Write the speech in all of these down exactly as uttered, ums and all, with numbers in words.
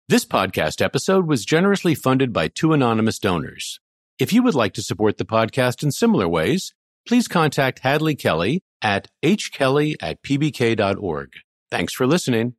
This podcast episode was generously funded by two anonymous donors. If you would like to support the podcast in similar ways, please contact Hadley Kelly at h kelly at p b k dot org. Thanks for listening.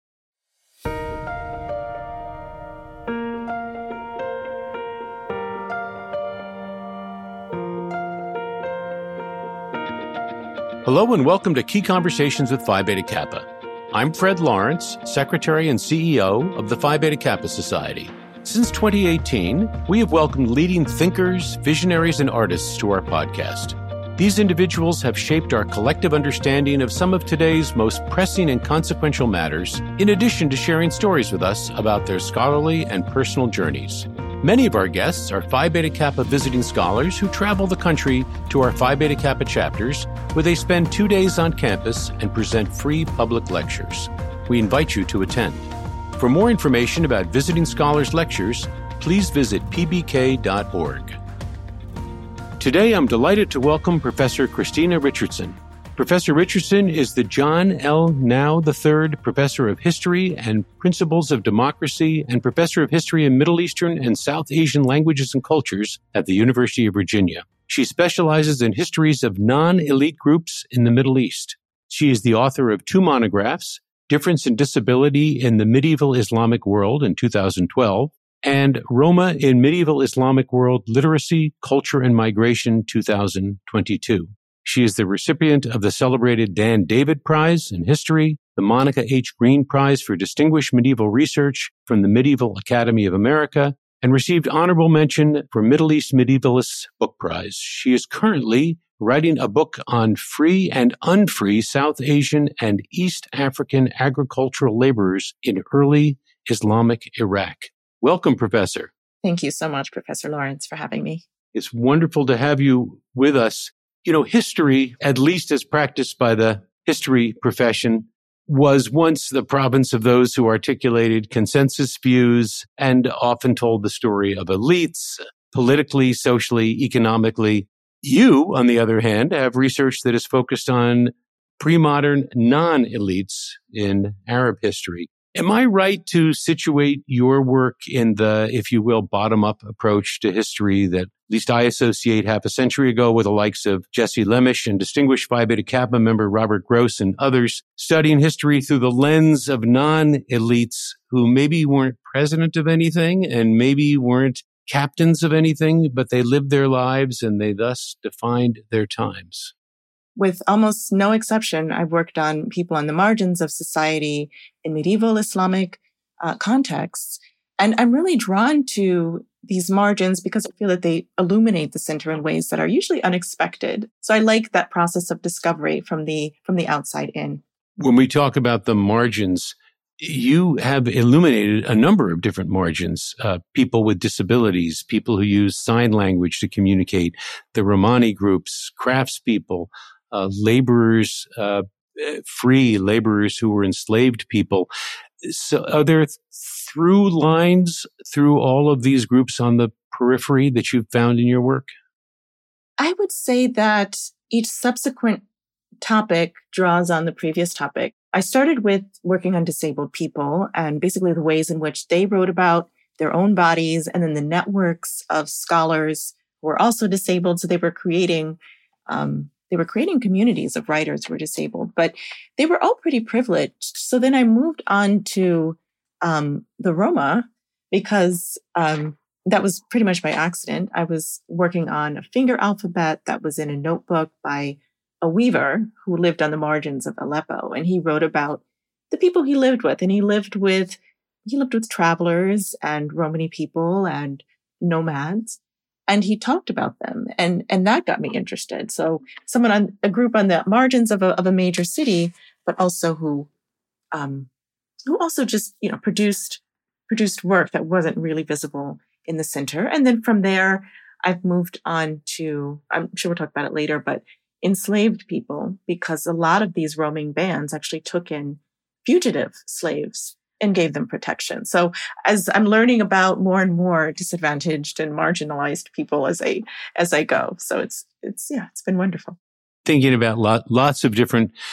Hello and welcome to Key Conversations with Phi Beta Kappa. I'm Fred Lawrence, Secretary and C E O of the Phi Beta Kappa Society. Since twenty eighteen, we have welcomed leading thinkers, visionaries, and artists to our podcast. These individuals have shaped our collective understanding of some of today's most pressing and consequential matters, in addition to sharing stories with us about their scholarly and personal journeys. Many of our guests are Phi Beta Kappa visiting scholars who travel the country to our Phi Beta Kappa chapters, where they spend two days on campus and present free public lectures. We invite you to attend. For more information about visiting scholars' lectures, please visit p b k dot org. Today, I'm delighted to welcome Professor Christina Richardson. Professor Richardson is the John L. Now the third Professor of History and Principles of Democracy and Professor of History in Middle Eastern and South Asian Languages and Cultures at the University of Virginia. She specializes in histories of non-elite groups in the Middle East. She is the author of two monographs, Difference in Disability in the Medieval Islamic World in two thousand twelve, and Roma in Medieval Islamic World Literacy, Culture, and Migration two thousand twenty-two. She is the recipient of the celebrated Dan David Prize in History, the Monica H. Green Prize for Distinguished Medieval Research from the Medieval Academy of America, and received honorable mention for Middle East Medievalists Book Prize. She is currently writing a book on free and unfree South Asian and East African agricultural laborers in early Islamic Iraq. Welcome, Professor. Thank you so much, Professor Lawrence, for having me. It's wonderful to have you with us. You know, history, at least as practiced by the history profession, was once the province of those who articulated consensus views and often told the story of elites, politically, socially, economically. You, on the other hand, have research that is focused on pre-modern non-elites in Arab history. Am I right to situate your work in the, if you will, bottom-up approach to history that at least I associate half a century ago with the likes of Jesse Lemish and distinguished Phi Beta Kappa member Robert Gross and others, studying history through the lens of non-elites who maybe weren't president of anything and maybe weren't captains of anything, but they lived their lives and they thus defined their times? With almost no exception, I've worked on people on the margins of society in medieval Islamic uh, contexts. And I'm really drawn to these margins because I feel that they illuminate the center in ways that are usually unexpected. So I like that process of discovery from the from the outside in. When we talk about the margins, you have illuminated a number of different margins, uh, people with disabilities, people who use sign language to communicate, the Romani groups, craftspeople, Uh, laborers, uh, free laborers who were enslaved people. So are there th- through lines through all of these groups on the periphery that you've found in your work? I would say that each subsequent topic draws on the previous topic. I started with working on disabled people and basically the ways in which they wrote about their own bodies and then the networks of scholars who were also disabled. So they were creating um, They were creating communities of writers who were disabled, but they were all pretty privileged. So then I moved on to um, the Roma because um, that was pretty much by accident. I was working on a finger alphabet that was in a notebook by a weaver who lived on the margins of Aleppo. And he wrote about the people he lived with. And he lived with, he lived with travelers and Romani people and nomads. And he talked about them, and and that got me interested. So someone on a group on the margins of a of a major city, but also who, um, who also just you know produced produced work that wasn't really visible in the center. And then from there, I've moved on to, I'm sure we'll talk about it later, but enslaved people, because a lot of these roaming bands actually took in fugitive slaves and gave them protection. So as I'm learning about more and more disadvantaged and marginalized people as I as I go. So it's it's yeah, it's been wonderful. Thinking about lot, lots of different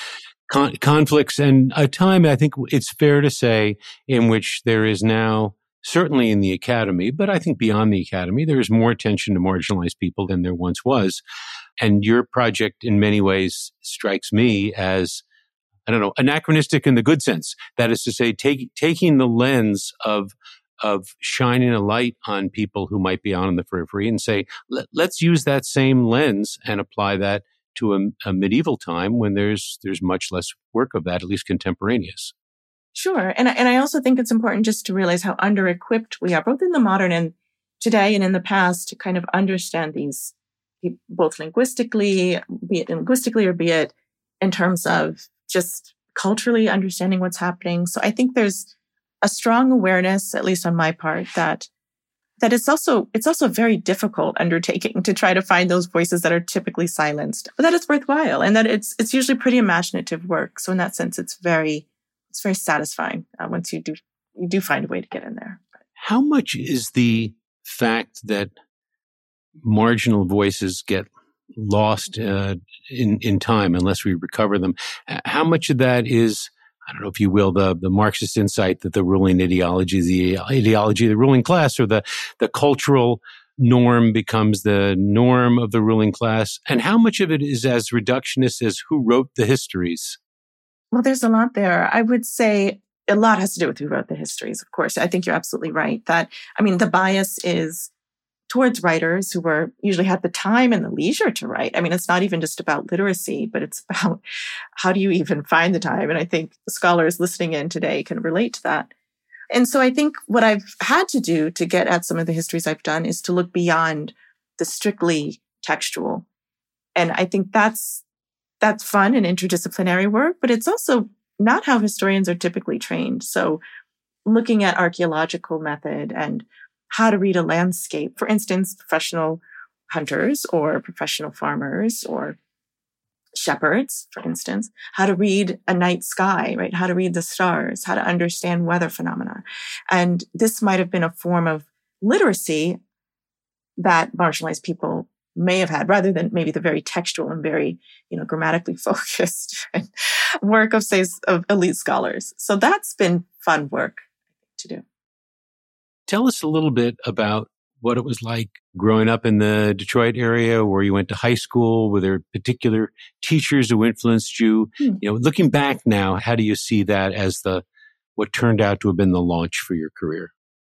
con- conflicts and a time, I think it's fair to say, in which there is now, certainly in the academy, but I think beyond the academy, there is more attention to marginalized people than there once was. And your project in many ways strikes me as, I don't know, anachronistic in the good sense. That is to say, take, taking the lens of of shining a light on people who might be on the periphery and say, Let, let's use that same lens and apply that to a, a medieval time when there's there's much less work of that, at least contemporaneous. Sure. And, and I also think it's important just to realize how under-equipped we are, both in the modern and today and in the past, to kind of understand these, both linguistically, be it linguistically or be it in terms of just culturally understanding what's happening. So I think there's a strong awareness, at least on my part, that that it's also it's also a very difficult undertaking to try to find those voices that are typically silenced, but that it's worthwhile and that it's it's usually pretty imaginative work. So in that sense, it's very it's very satisfying uh, once you do you do find a way to get in there. How much is the fact that marginal voices get lost uh, in in time unless we recover them? How much of that is, I don't know if you will, the, the Marxist insight that the ruling ideology, the ideology of the ruling class, or the, the cultural norm becomes the norm of the ruling class? And how much of it is as reductionist as who wrote the histories? Well, there's a lot there. I would say a lot has to do with who wrote the histories, of course. I think you're absolutely right that, I mean, the bias is towards writers who were usually had the time and the leisure to write. I mean, it's not even just about literacy, but it's about how do you even find the time? And I think scholars listening in today can relate to that. And so I think what I've had to do to get at some of the histories I've done is to look beyond the strictly textual. And I think that's that's fun and interdisciplinary work, but it's also not how historians are typically trained. So looking at archaeological method and how to read a landscape, for instance, professional hunters or professional farmers or shepherds, for instance, how to read a night sky, right? How to read the stars, how to understand weather phenomena. And this might have been a form of literacy that marginalized people may have had, rather than maybe the very textual and very, you know, grammatically focused work of, say, of elite scholars. So that's been fun work to do. Tell us a little bit about what it was like growing up in the Detroit area where you went to high school. Were there particular teachers who influenced you? Hmm. You know, looking back now, how do you see that as the what turned out to have been the launch for your career?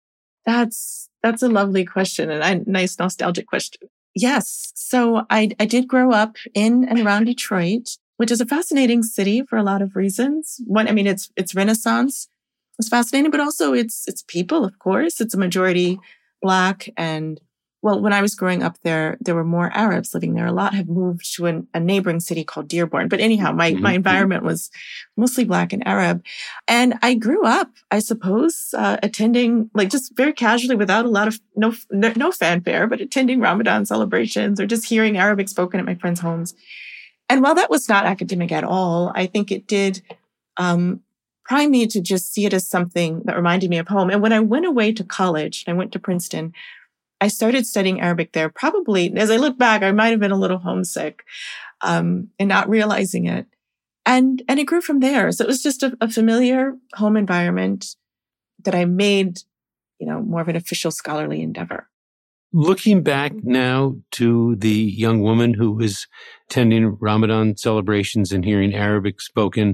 That's that's a lovely question and a nice nostalgic question. Yes. So I, I did grow up in and around Detroit, which is a fascinating city for a lot of reasons. One, I mean, it's it's Renaissance. It's fascinating, but also it's it's people, of course. It's a majority Black. And well, when I was growing up there, there were more Arabs living there. A lot have moved to an, a neighboring city called Dearborn. But anyhow, my, mm-hmm. my environment was mostly Black and Arab. And I grew up, I suppose, uh, attending, like just very casually without a lot of, no, no, no fanfare, but attending Ramadan celebrations or just hearing Arabic spoken at my friends' homes. And while that was not academic at all, I think it did um, prime me to just see it as something that reminded me of home. And when I went away to college, I went to Princeton, I started studying Arabic there. Probably, as I look back, I might have been a little homesick um, and not realizing it. And and it grew from there. So it was just a, a familiar home environment that I made, you know, more of an official scholarly endeavor. Looking back now to the young woman who was attending Ramadan celebrations and hearing Arabic spoken,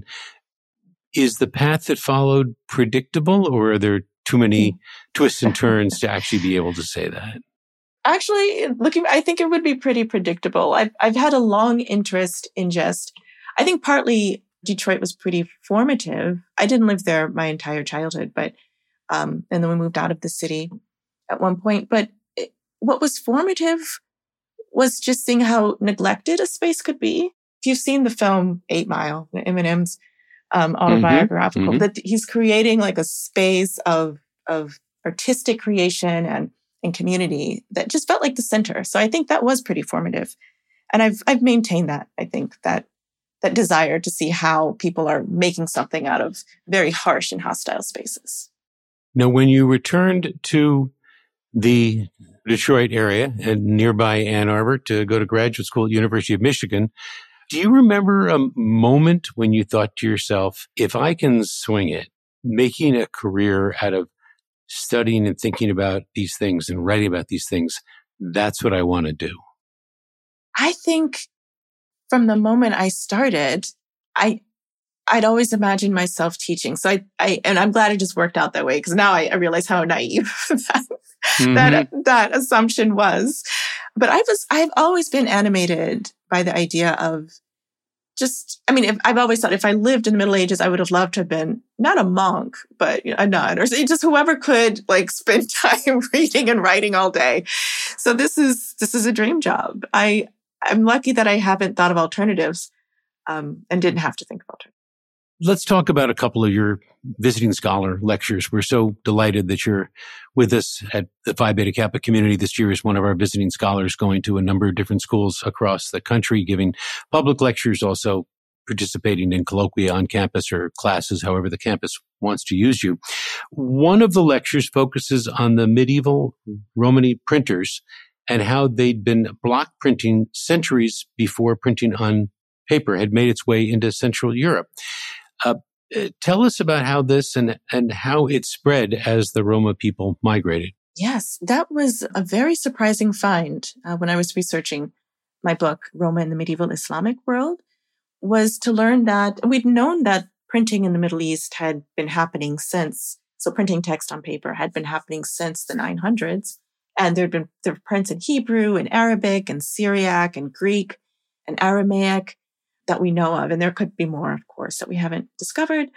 is the path that followed predictable, or are there too many twists and turns to actually be able to say that? Actually, looking, I think it would be pretty predictable. I've, I've had a long interest in just, I think partly Detroit was pretty formative. I didn't live there my entire childhood, but, um, and then we moved out of the city at one point. But it, what was formative was just seeing how neglected a space could be. If you've seen the film Eight Mile, Eminem's Um, autobiographical, mm-hmm. that he's creating like a space of of artistic creation and, and community that just felt like the center. So I think that was pretty formative. And I've I've maintained that, I think, that that desire to see how people are making something out of very harsh and hostile spaces. Now, when you returned to the Detroit area and nearby Ann Arbor to go to graduate school at University of Michigan, Do you remember a moment when you thought to yourself, if I can swing it, making a career out of studying and thinking about these things and writing about these things, that's what I want to do? I think from the moment I started, I, I'd always imagined myself teaching. So I, I, and I'm glad it just worked out that way, because now I, I realize how naive that, mm-hmm. that, that assumption was. But I was, I've always been animated by the idea of just, I mean, if, I've always thought if I lived in the Middle Ages, I would have loved to have been not a monk, but you know, a nun, or just whoever could like spend time reading and writing all day. So this is, this is a dream job. I, I'm lucky that I haven't thought of alternatives, um, and didn't have to think of alternatives. Let's talk about a couple of your visiting scholar lectures. We're so delighted that you're with us at the Phi Beta Kappa community this year as one of our visiting scholars, going to a number of different schools across the country, giving public lectures, also participating in colloquia on campus or classes, however the campus wants to use you. One of the lectures focuses on the medieval Romani printers and how they'd been block printing centuries before printing on paper had made its way into Central Europe. Uh, tell us about how this and, and how it spread as the Roma people migrated. Yes, that was a very surprising find uh, when I was researching my book, Roma in the Medieval Islamic World, was to learn that we'd known that printing in the Middle East had been happening since, so printing text on paper had been happening since the nine hundreds. And there'd been there were prints in Hebrew and Arabic and Syriac and Greek and Aramaic that we know of. And there could be more, of course, that we haven't discovered.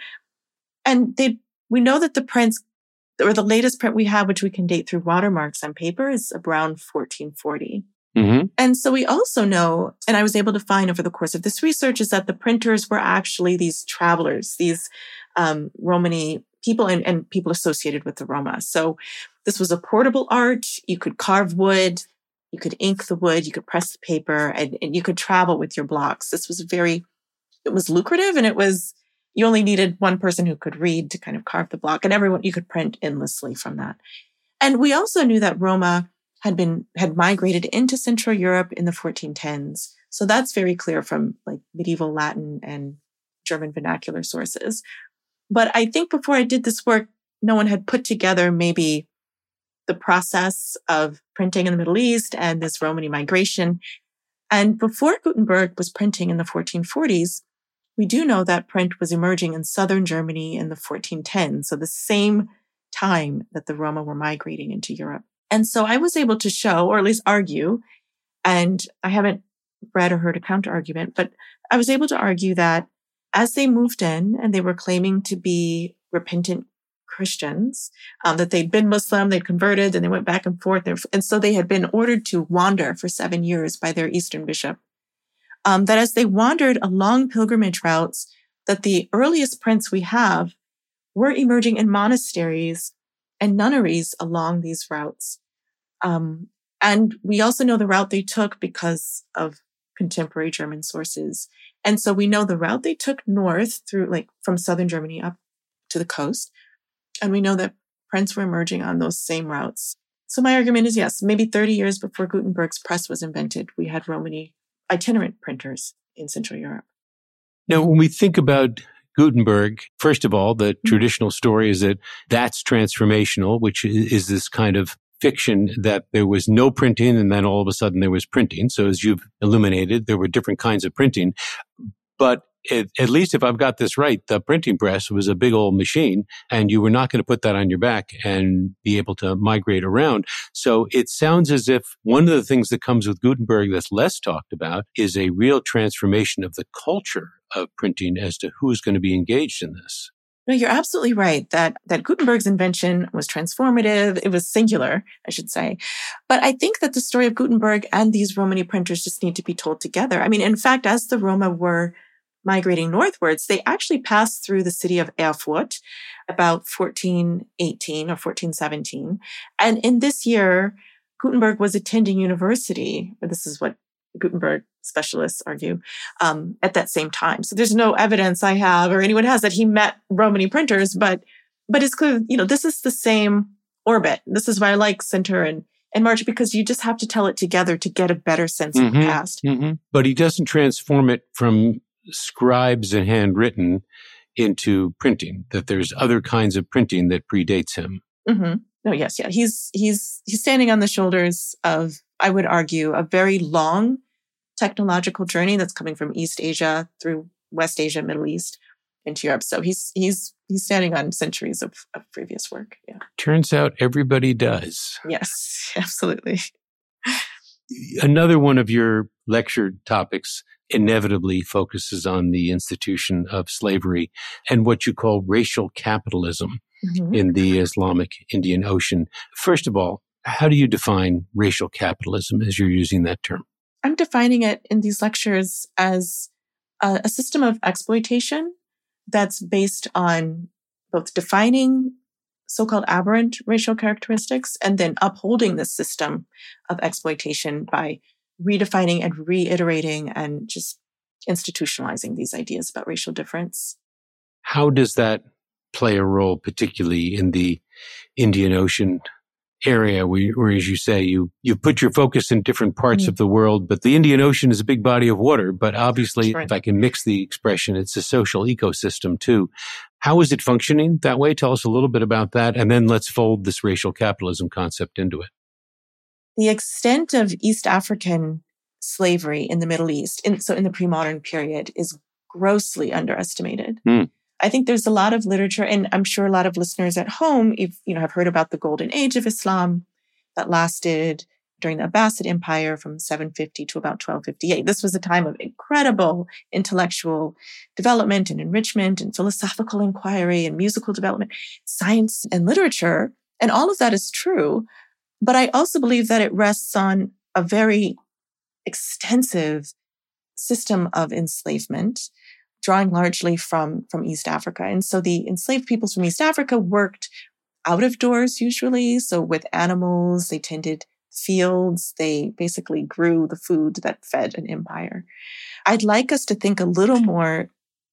And they, we know that the prints, or the latest print we have, which we can date through watermarks on paper, is around fourteen forty. Mm-hmm. And so we also know, and I was able to find over the course of this research, is that the printers were actually these travelers, these um, Romani people and, and people associated with the Roma. So this was a portable art. You could carve wood. You could ink the wood, you could press the paper, and, and you could travel with your blocks. This was very, it was lucrative, and it was, you only needed one person who could read to kind of carve the block, and everyone, you could print endlessly from that. And we also knew that Roma had been, had migrated into Central Europe in the fourteen tens. So that's very clear from like medieval Latin and German vernacular sources. But I think before I did this work, no one had put together maybe the process of printing in the Middle East and this Romani migration. And before Gutenberg was printing in the fourteen forties, we do know that print was emerging in southern Germany in the fourteen tens, so the same time that the Roma were migrating into Europe. And so I was able to show, or at least argue, and I haven't read or heard a counter-argument, but I was able to argue that as they moved in and they were claiming to be repentant Christians, um, that they'd been Muslim, they'd converted, and they went back and forth. And so they had been ordered to wander for seven years by their Eastern bishop. Um, that as they wandered along pilgrimage routes, that the earliest prints we have were emerging in monasteries and nunneries along these routes. Um, and we also know the route they took because of contemporary German sources. And so we know the route they took north through, like from southern Germany up to the coast. And we know that prints were emerging on those same routes. So my argument is, yes, maybe thirty years before Gutenberg's press was invented, we had Romani itinerant printers in Central Europe. Now, when we think about Gutenberg, first of all, the mm-hmm. traditional story is that that's transformational, which is this kind of fiction that there was no printing and then all of a sudden there was printing. So as you've illuminated, there were different kinds of printing. But It, at least if I've got this right, the printing press was a big old machine and you were not going to put that on your back and be able to migrate around. So it sounds as if one of the things that comes with Gutenberg that's less talked about is a real transformation of the culture of printing as to who's going to be engaged in this. No, you're absolutely right that, that Gutenberg's invention was transformative. It was singular, I should say. But I think that the story of Gutenberg and these Romani printers just need to be told together. I mean, in fact, as the Roma were migrating northwards, they actually passed through the city of Erfurt about fourteen eighteen or fourteen seventeen. And in this year, Gutenberg was attending university. This is what Gutenberg specialists argue, um, at that same time. So there's no evidence I have or anyone has that he met Romani printers, but, but it's clear, you know, this is the same orbit. This is why I like center and and March, because you just have to tell it together to get a better sense mm-hmm, of the past. Mm-hmm. But he doesn't transform it from scribes and handwritten into printing, that there's other kinds of printing that predates him. Mm-hmm. No, yes, yeah. He's, he's, he's standing on the shoulders of, I would argue, a very long technological journey that's coming from East Asia through West Asia, Middle East, into Europe. So he's, he's, he's standing on centuries of, of previous work. Yeah. Turns out everybody does. Yes, absolutely. Another one of your lecture topics inevitably focuses on the institution of slavery and what you call racial capitalism mm-hmm. in the Islamic Indian Ocean. First of all, how do you define racial capitalism as you're using that term? I'm defining it in these lectures as a, a system of exploitation that's based on both defining so-called aberrant racial characteristics and then upholding this system of exploitation by redefining and reiterating and just institutionalizing these ideas about racial difference. How does that play a role, particularly in the Indian Ocean area where, where as you say, you, you put your focus in different parts mm. of the world, but the Indian Ocean is a big body of water, but obviously, right. if I can mix the expression, it's a social ecosystem too. How is it functioning that way? Tell us a little bit about that, and then let's fold this racial capitalism concept into it. The extent of East African slavery in the Middle East, in, so in the pre-modern period, is grossly underestimated. Mm. I think there's a lot of literature, and I'm sure a lot of listeners at home, if, you know, have heard about the golden age of Islam that lasted during the Abbasid Empire from seven fifty to about twelve fifty-eight. This was a time of incredible intellectual development and enrichment and philosophical inquiry and musical development, science and literature. And all of that is true. But I also believe that it rests on a very extensive system of enslavement, drawing largely from, from East Africa. And so the enslaved peoples from East Africa worked out of doors usually. So with animals, they tended fields. They basically grew the food that fed an empire. I'd like us to think a little more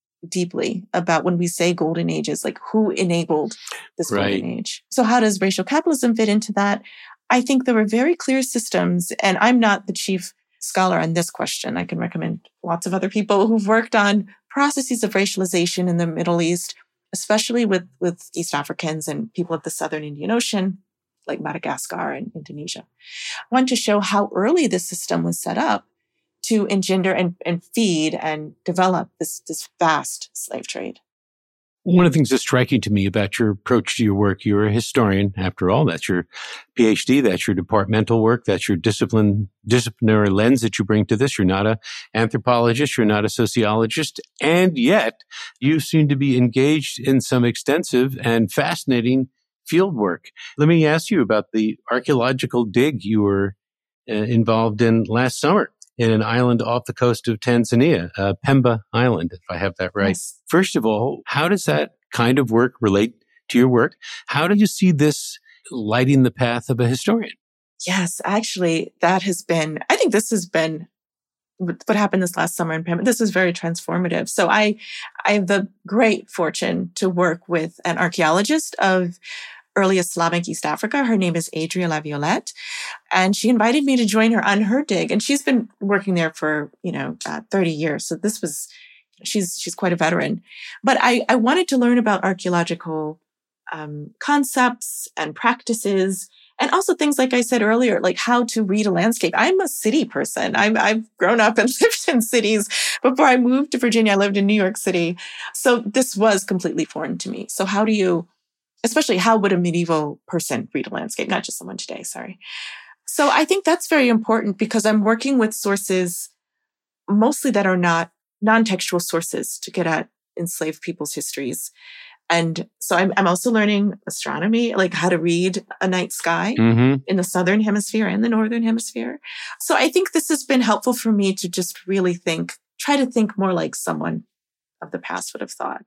deeply about when we say golden ages, like who enabled this right. golden age. So how does racial capitalism fit into that? I think there were very clear systems, and I'm not the chief scholar on this question. I can recommend lots of other people who've worked on processes of racialization in the Middle East, especially with, with East Africans and people of the Southern Indian Ocean, like Madagascar and Indonesia. I want to show how early this system was set up to engender and, and feed and develop this, this vast slave trade. One of the things that's striking to me about your approach to your work, you're a historian, after all. That's your PhD, that's your departmental work, that's your discipline, disciplinary lens that you bring to this. You're not an anthropologist, you're not a sociologist, and yet you seem to be engaged in some extensive and fascinating field work. Let me ask you about the archaeological dig you were uh, involved in last summer in an island off the coast of Tanzania, uh, Pemba Island, if I have that right. Yes. First of all, how does that kind of work relate to your work? How do you see this lighting the path of a historian? Yes, actually, that has been, I think this has been what happened this last summer in Pemba. This was very transformative. So I, I have the great fortune to work with an archaeologist of early Islamic East Africa. Her name is Adria Laviolette. And she invited me to join her on her dig. And she's been working there for, you know, uh, thirty years. So this was, she's, she's quite a veteran. But I, I wanted to learn about archaeological um, concepts and practices, and also things, like I said earlier, like how to read a landscape. I'm a city person. I'm, I've grown up and lived in cities. Before I moved to Virginia, I lived in New York City. So this was completely foreign to me. So how do you, especially how would a medieval person read a landscape? Not just someone today, sorry. So I think that's very important because I'm working with sources mostly that are not non-textual sources to get at enslaved people's histories. And so I'm, I'm also learning astronomy, like how to read a night sky mm-hmm. in the Southern Hemisphere and the Northern Hemisphere. So I think this has been helpful for me to just really think, try to think more like someone of the past would have thought.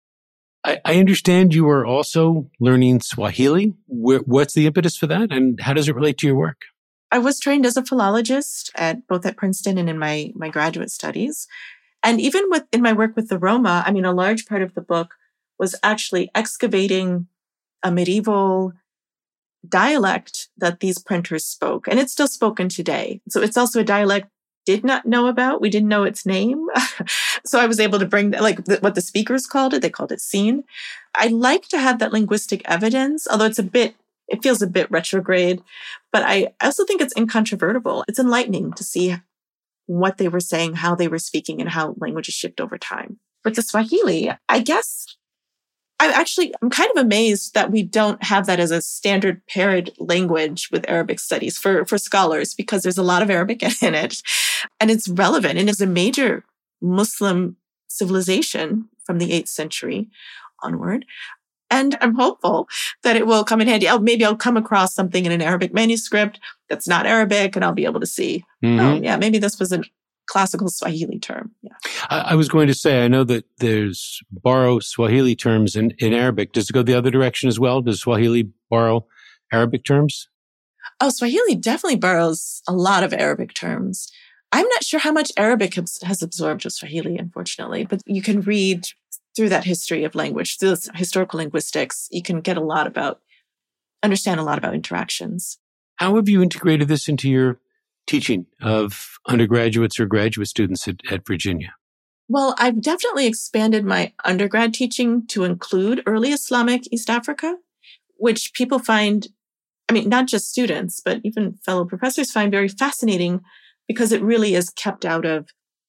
I, I understand you are also learning Swahili. What's the impetus for that, and how does it relate to your work? I was trained as a philologist at both at Princeton and in my, my graduate studies. And even with in my work with the Roma, I mean, a large part of the book was actually excavating a medieval dialect that these printers spoke, and it's still spoken today. So it's also a dialect did not know about. We didn't know its name. So I was able to bring, like the, what the speakers called it, they called it Sine. I like to have that linguistic evidence, although it's a bit, it feels a bit retrograde, but I also think it's incontrovertible. It's enlightening to see what they were saying, how they were speaking, and how languages shift over time. But the Swahili, I guess, I'm actually, I'm kind of amazed that we don't have that as a standard paired language with Arabic studies for, for scholars, because there's a lot of Arabic in it and it's relevant and it's a major Muslim civilization from the eighth century onward. And I'm hopeful that it will come in handy. Oh, maybe I'll come across something in an Arabic manuscript that's not Arabic and I'll be able to see, mm-hmm. oh, yeah, maybe this was a classical Swahili term. Yeah. I, I was going to say, I know that there's borrow Swahili terms in, in Arabic. Does it go the other direction as well? Does Swahili borrow Arabic terms? Oh, Swahili definitely borrows a lot of Arabic terms. I'm not sure how much Arabic has, has absorbed of Swahili, unfortunately, but you can read through that history of language, through historical linguistics, you can get a lot about, understand a lot about interactions. How have you integrated this into your teaching of undergraduates or graduate students at, at Virginia? Well, I've definitely expanded my undergrad teaching to include early Islamic East Africa, which people find, I mean, not just students, but even fellow professors find very fascinating because it really is kept out of,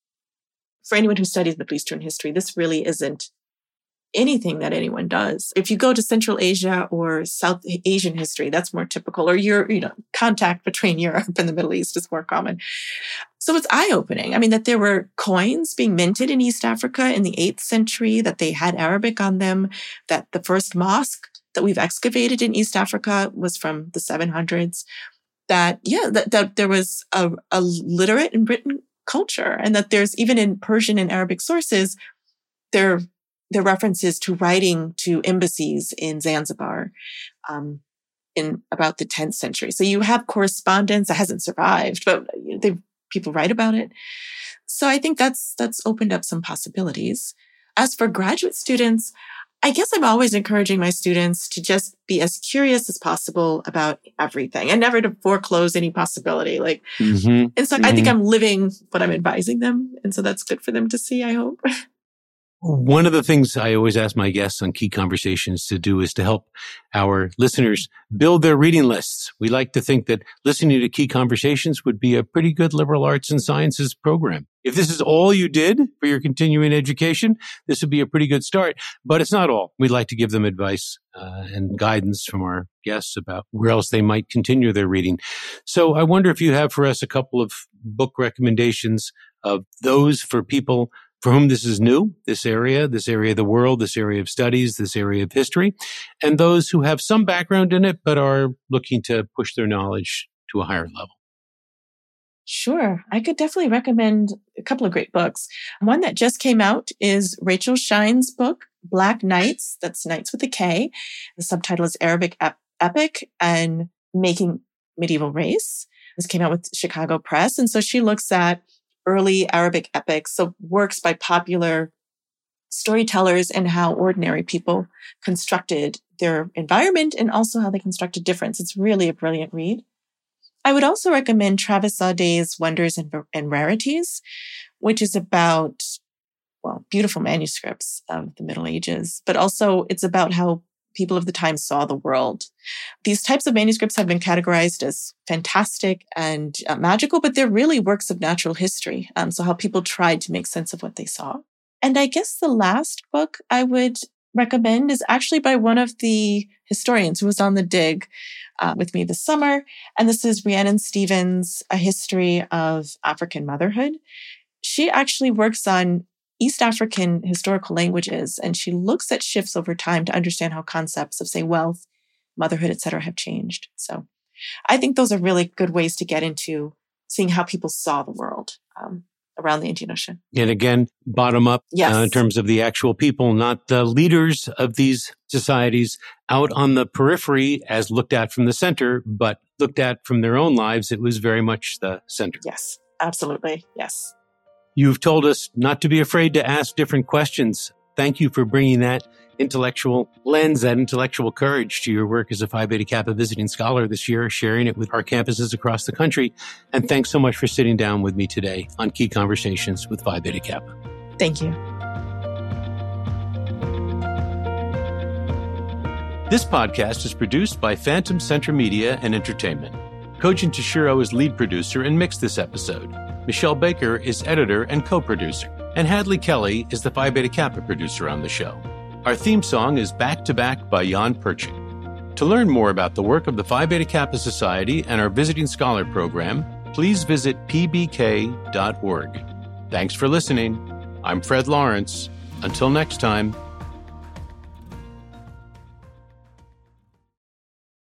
for anyone who studies Middle Eastern history, this really isn't anything that anyone does. If you go to Central Asia or South Asian history, that's more typical, or your, you know, contact between Europe and the Middle East is more common. So it's eye-opening. I mean, that there were coins being minted in East Africa in the eighth century, that they had Arabic on them, that the first mosque that we've excavated in East Africa was from the seven hundreds, that, yeah, that, that there was a, a literate and written culture, and that there's, even in Persian and Arabic sources, there There are references to writing to embassies in Zanzibar um, in about the tenth century. So you have correspondence that hasn't survived, but they, people write about it. So I think that's that's opened up some possibilities. As for graduate students, I guess I'm always encouraging my students to just be as curious as possible about everything and never to foreclose any possibility. Like, mm-hmm. and so mm-hmm. I think I'm living what I'm advising them. And so that's good for them to see, I hope. One of the things I always ask my guests on Key Conversations to do is to help our listeners build their reading lists. We like to think that listening to Key Conversations would be a pretty good liberal arts and sciences program. If this is all you did for your continuing education, this would be a pretty good start. But it's not all. We'd like to give them advice uh, and guidance from our guests about where else they might continue their reading. So I wonder if you have for us a couple of book recommendations of those for people for whom this is new, this area, this area of the world, this area of studies, this area of history, and those who have some background in it but are looking to push their knowledge to a higher level. Sure. I could definitely recommend a couple of great books. One that just came out is Rachel Shine's book, Black Knights. That's Knights with a K. The subtitle is Arabic Ep- Epic and Making Medieval Race. This came out with Chicago Press. And so she looks at early Arabic epics, so works by popular storytellers and how ordinary people constructed their environment and also how they constructed difference. It's really a brilliant read. I would also recommend Travis Saudé's Wonders and, and Rarities, which is about, well, beautiful manuscripts of the Middle Ages, but also it's about how people of the time saw the world. These types of manuscripts have been categorized as fantastic and uh, magical, but they're really works of natural history. Um, so how people tried to make sense of what they saw. And I guess the last book I would recommend is actually by one of the historians who was on the dig uh, with me this summer. And this is Rhiannon Stevens, A History of African Motherhood. She actually works on East African historical languages, and she looks at shifts over time to understand how concepts of, say, wealth, motherhood, et cetera, have changed. So I think those are really good ways to get into seeing how people saw the world um, around the Indian Ocean. And again, bottom up yes. uh, in terms of the actual people, not the leaders of these societies out on the periphery as looked at from the center, but looked at from their own lives. It was very much the center. Yes, absolutely. Yes. You've told us not to be afraid to ask different questions. Thank you for bringing that intellectual lens, that intellectual courage to your work as a Phi Beta Kappa visiting scholar this year, sharing it with our campuses across the country. And thanks so much for sitting down with me today on Key Conversations with Phi Beta Kappa. Thank you. This podcast is produced by Phantom Center Media and Entertainment. Kojin Toshiro is lead producer and mixed this episode. Michelle Baker is editor and co-producer. And Hadley Kelly is the Phi Beta Kappa producer on the show. Our theme song is Back to Back by Jan Perchik. To learn more about the work of the Phi Beta Kappa Society and our Visiting Scholar program, please visit p b k dot org. Thanks for listening. I'm Fred Lawrence. Until next time.